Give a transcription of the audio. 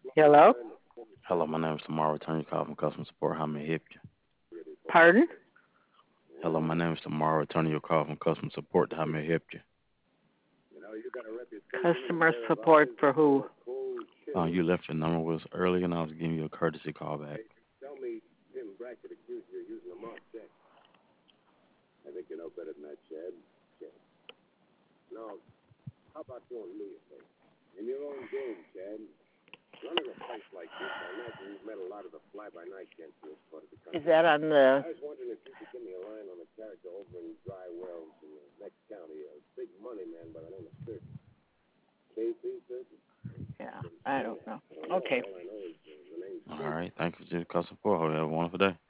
Hello? Hello, my name is Tamara. Returning your call from customer support. How may I help you? Pardon? Hello, my name is Tamara. Returning your call from customer support. How may I help you? Customer support for who? You left your number with us earlier, and I was giving you a courtesy call back. Is that on the? Yeah, I don't know. Okay. All right, thank you for your customer support. Hope you have a wonderful day.